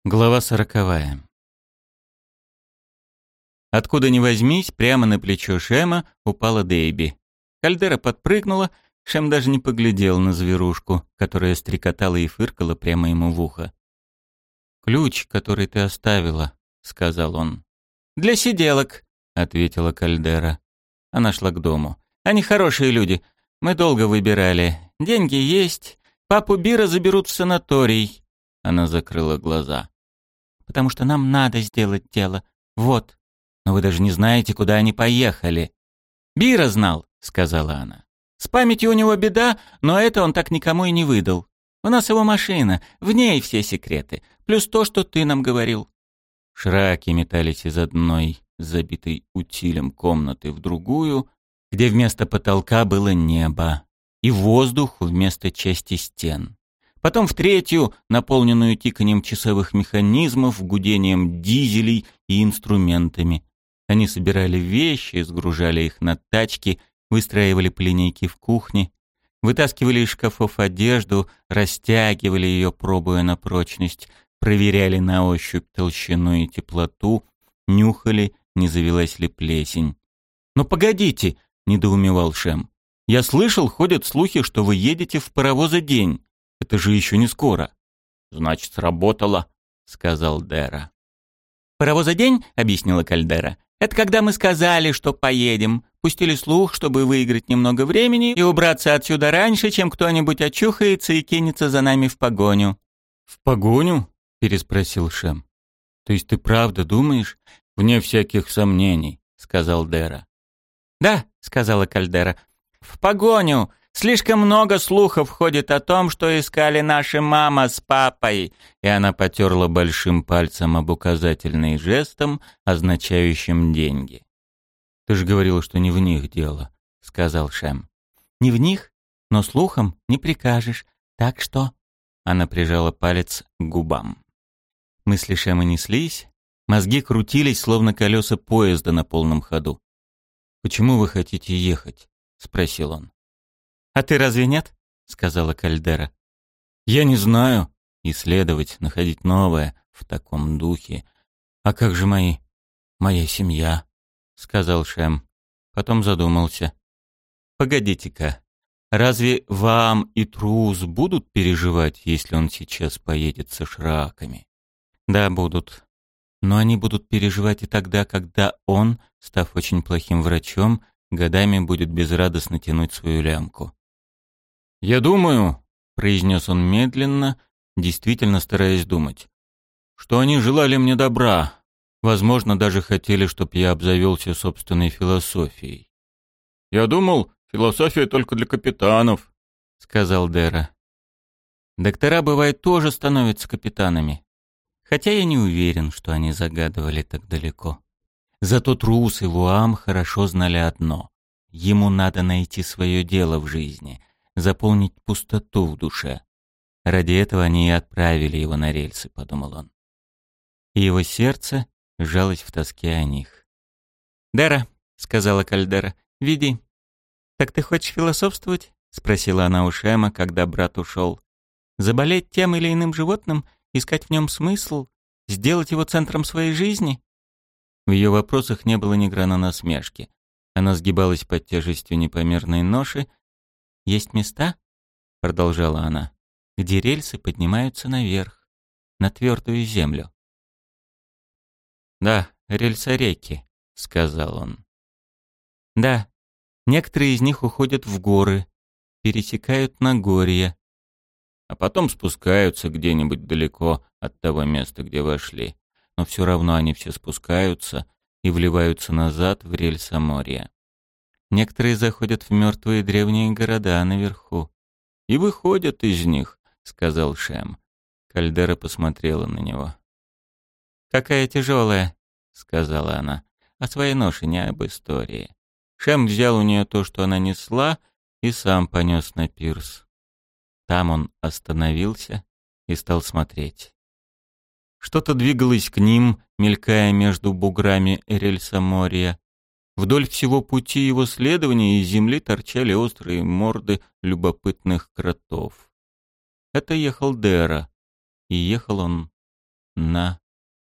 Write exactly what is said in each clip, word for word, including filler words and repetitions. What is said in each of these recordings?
Глава сороковая. Откуда ни возьмись, прямо на плечо Шема упала Дейби. Кальдера подпрыгнула, Шем даже не поглядел на зверушку, которая стрекотала и фыркала прямо ему в ухо. «Ключ, который ты оставила», — сказал он. «Для сиделок», — ответила Кальдера. Она шла к дому. «Они хорошие люди. Мы долго выбирали. Деньги есть. Папу Бира заберут в санаторий». Она закрыла глаза. «Потому что нам надо сделать дело. Вот. Но вы даже не знаете, куда они поехали». «Бира знал», — сказала она. «С памятью у него беда, но это он так никому и не выдал. У нас его машина, в ней все секреты. Плюс то, что ты нам говорил». Шраки метались из одной, забитой утилем комнаты, в другую, где вместо потолка было небо, и воздух вместо части стен. Потом в третью, наполненную тиканием часовых механизмов, гудением дизелей и инструментами. Они собирали вещи, сгружали их на тачки, выстраивали по линейке в кухне, вытаскивали из шкафов одежду, растягивали ее, пробуя на прочность, проверяли на ощупь толщину и теплоту, нюхали, не завелась ли плесень. «Но погодите!» — недоумевал Шем. «Я слышал, ходят слухи, что вы едете в паровоза-день. Это же еще не скоро». «Значит, сработало», — сказал Дера. «Паровоза-день», — объяснила Кальдера, — «это когда мы сказали, что поедем. Пустили слух, чтобы выиграть немного времени и убраться отсюда раньше, чем кто-нибудь очухается и кинется за нами в погоню». «В погоню?» — переспросил Шем. «То есть ты правда думаешь?» «Вне всяких сомнений», — сказал Дера. «Да», — сказала Кальдера, — «в погоню. Слишком много слухов ходит о том, что искали наши мама с папой». И она потерла большим пальцем об указательный жестом, означающим деньги. «Ты же говорила, что не в них дело», — сказал Шем. «Не в них, но слухам не прикажешь. Так что...» Она прижала палец к губам. Мысли Шема неслись, мозги крутились, словно колеса поезда на полном ходу. «Почему вы хотите ехать?» — спросил он. «А ты разве нет?» — сказала Кальдера. «Я не знаю. Исследовать, находить новое в таком духе. А как же мои... моя семья?» — сказал Шем. Потом задумался. «Погодите-ка, разве Ваам и Трус будут переживать, если он сейчас поедет со шраками?» «Да, будут. Но они будут переживать и тогда, когда он, став очень плохим врачом, годами будет безрадостно тянуть свою лямку». «Я думаю», — произнес он медленно, действительно стараясь думать, «что они желали мне добра, возможно, даже хотели, чтоб я обзавелся собственной философией». «Я думал, философия только для капитанов», — сказал Дера. «Доктора, бывает, тоже становятся капитанами. Хотя я не уверен, что они загадывали так далеко. Зато Трус и Вуам хорошо знали одно. Ему надо найти свое дело в жизни, заполнить пустоту в душе. Ради этого они и отправили его на рельсы», — подумал он. И его сердце сжалось в тоске о них. «Дера», — сказала Кальдера, — «веди». «Так ты хочешь философствовать?» — спросила она у Шема, когда брат ушел. «Заболеть тем или иным животным? Искать в нем смысл? Сделать его центром своей жизни?» В ее вопросах не было ни грана насмешки. Она сгибалась под тяжестью непомерной ноши. «Есть места, — продолжала она, — где рельсы поднимаются наверх, на твердую землю». «Да, рельсореки», — сказал он. «Да, некоторые из них уходят в горы, пересекают Нагорье, а потом спускаются где-нибудь далеко от того места, где вошли. Но все равно они все спускаются и вливаются назад в рельсоморье. Некоторые заходят в мертвые древние города наверху и выходят из них», — сказал Шем. Кальдера посмотрела на него. «Какая тяжелая», — сказала она, — «о своей ноше, не об истории». Шем взял у нее то, что она несла, и сам понес на пирс. Там он остановился и стал смотреть. Что-то двигалось к ним, мелькая между буграми рельсоморья. Вдоль всего пути его следования из земли торчали острые морды любопытных кротов. Это ехал Дера, и ехал он на...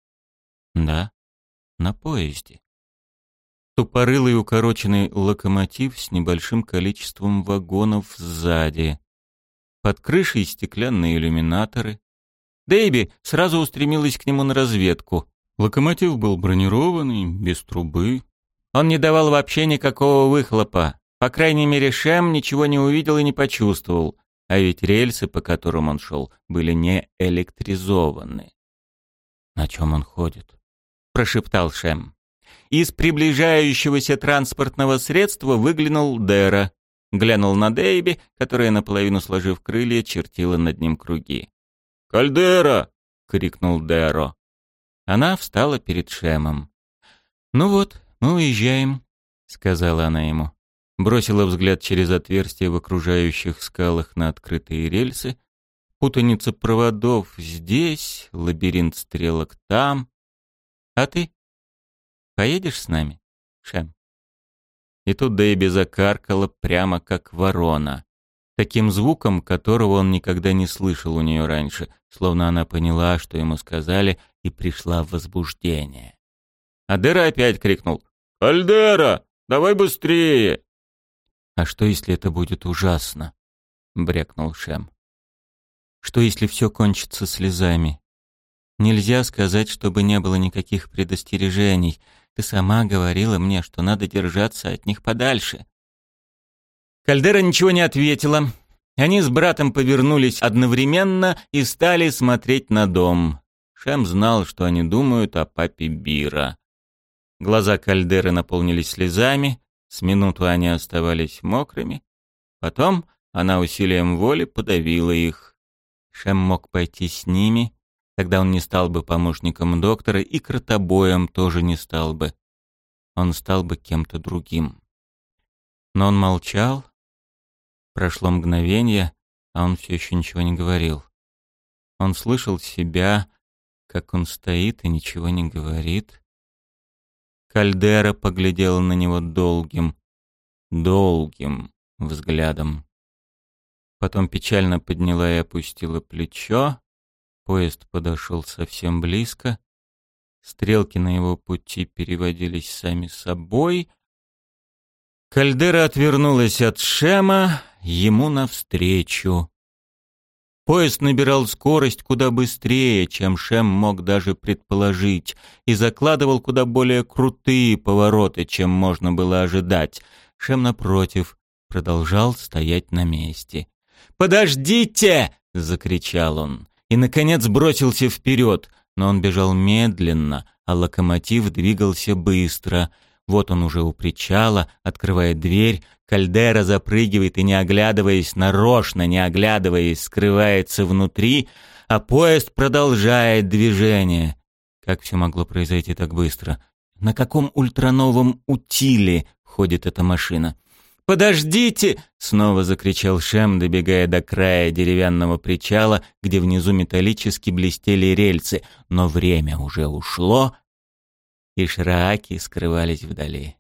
Да, на поезде. Тупорылый укороченный локомотив с небольшим количеством вагонов сзади. Под крышей стеклянные иллюминаторы. Дэйби сразу устремилась к нему на разведку. Локомотив был бронированный, без трубы. Он не давал вообще никакого выхлопа. По крайней мере, Шэм ничего не увидел и не почувствовал. А ведь рельсы, по которым он шел, были не электризованы. «На чем он ходит?» — прошептал Шэм. Из приближающегося транспортного средства выглянул Дэра. Глянул на Дэйби, которая, наполовину сложив крылья, чертила над ним круги. «Кальдера!» — крикнул Дэро. Она встала перед Шэмом. «Ну вот, мы уезжаем», — сказала она ему. Бросила взгляд через отверстие в окружающих скалах на открытые рельсы. Путаница проводов здесь, лабиринт стрелок там. «А ты? Поедешь с нами, Шэм?» И тут Дэйби закаркала прямо как ворона. Таким звуком, которого он никогда не слышал у нее раньше, словно она поняла, что ему сказали, и пришла в возбуждение. А Дэра опять крикнул: «Кальдера, давай быстрее!» «А что, если это будет ужасно?» — брякнул Шэм. «Что, если все кончится слезами? Нельзя сказать, чтобы не было никаких предостережений. Ты сама говорила мне, что надо держаться от них подальше». Кальдера ничего не ответила. Они с братом повернулись одновременно и стали смотреть на дом. Шэм знал, что они думают о папе Бира. Глаза Кальдеры наполнились слезами, с минуту они оставались мокрыми. Потом она усилием воли подавила их. Шэм мог пойти с ними, тогда он не стал бы помощником доктора и кротобоем тоже не стал бы. Он стал бы кем-то другим. Но он молчал. Прошло мгновение, а он все еще ничего не говорил. Он слышал себя, как он стоит и ничего не говорит. Кальдера поглядела на него долгим, долгим взглядом. Потом печально подняла и опустила плечо. Поезд подошел совсем близко. Стрелки на его пути переводились сами собой. Кальдера отвернулась от Шэма ему навстречу. Поезд набирал скорость куда быстрее, чем Шэм мог даже предположить, и закладывал куда более крутые повороты, чем можно было ожидать. Шэм, напротив, продолжал стоять на месте. «Подождите!» — закричал он. И, наконец, бросился вперед, но он бежал медленно, а локомотив двигался быстро. Вот он уже у причала, открывает дверь, Кальдера запрыгивает и, не оглядываясь, нарочно не оглядываясь, скрывается внутри, а поезд продолжает движение. Как все могло произойти так быстро? На каком ультрановом утиле ходит эта машина? «Подождите!» — снова закричал Шэм, добегая до края деревянного причала, где внизу металлически блестели рельсы, но время уже ушло, и шрааки скрывались вдали.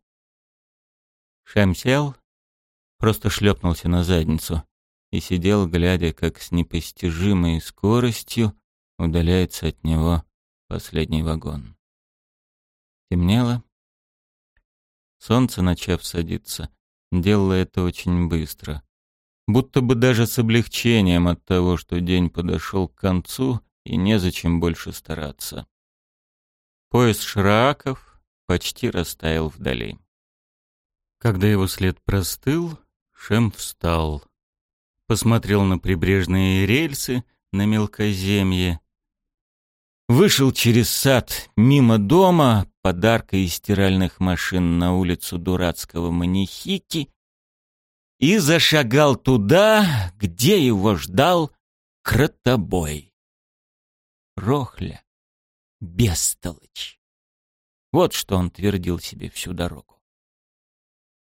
Шэм сел, просто шлепнулся на задницу и сидел, глядя, как с непостижимой скоростью удаляется от него последний вагон. Темнело. Солнце, начав садиться, делало это очень быстро, будто бы даже с облегчением от того, что день подошел к концу и незачем больше стараться. Поезд шрааков почти растаял вдали. Когда его след простыл, Шэм встал, посмотрел на прибрежные рельсы, на мелкоземье, вышел через сад мимо дома, подарка из стиральных машин на улицу дурацкого Манихики, и зашагал туда, где его ждал кротобой. Рохля, бестолочь. Вот что он твердил себе всю дорогу.